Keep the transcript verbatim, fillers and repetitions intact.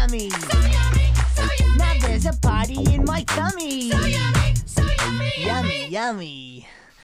yummy. So yummy, so yummy. Now there's a party in my tummy. So yummy, so yummy, Yummy, yummy.